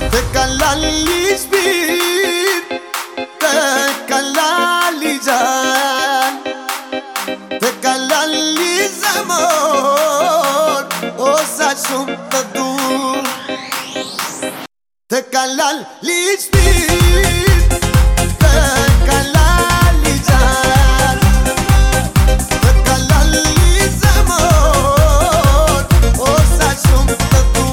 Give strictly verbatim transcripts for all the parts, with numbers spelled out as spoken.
Te kalali shpir, te kalali gjan, te kalali zemër, o sa shumë të du. Te kalali shpir, te kalali gjan, te kalali zemër, o sa shumë të du.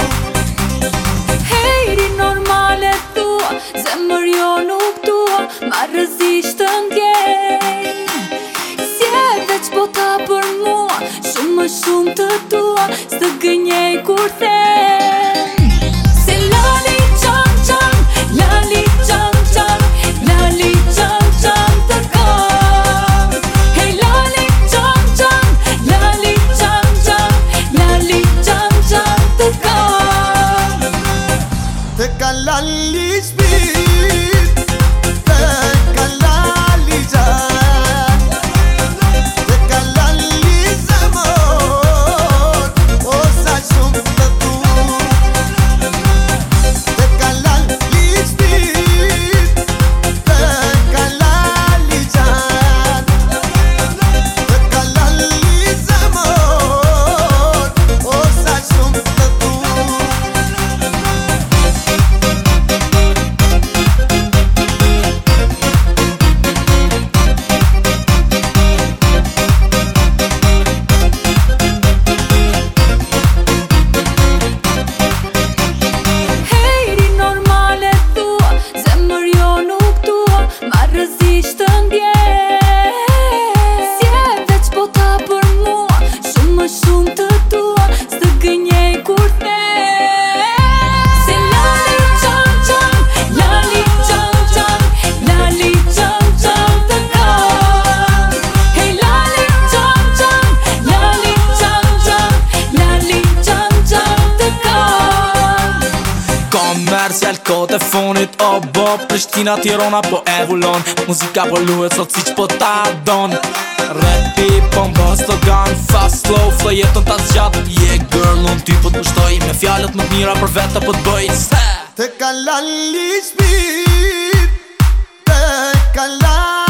Hejri normale thua, zemër jo nuk tua, ma rëzisht të ndjej. Si e veç bota për mua, shumë më shumë të tua, s'të gënjej kur them. Se lali qam qam, lali qam qam, lali qam qam të kam. Hej lali qam qam, lali qam qam, lali qam qam të kam. Te kalali shpir, te kalali gjan, te kalali zemër, o sa shumë të du. Te kalali shpir, te kalali gjan, te kalali zemër, o sa shumë të du. Hejri normale thua, zemër jo nuk tua, ma rëzisht të ndjej. Si e veç bota për mua, shumë më shumë të tua, s'të gënjej kur them. Se lali qam qam, lali qam qam, lali qam qam të kam. Hej lali qam qam, lali qam qam, lali qam qam të kam. Komercial kote fonit, o bo Prishtina, Tirana po e vullon, muzika po luhet sot si që po ta don. Rapi po m'bë slogan, fast slow flow jeton ta zgjat. Yeah girl, unë ty po t'mushtoj, me fjalët më t'mira për vete po t'bëj. Se Te kalali shpir, te kalali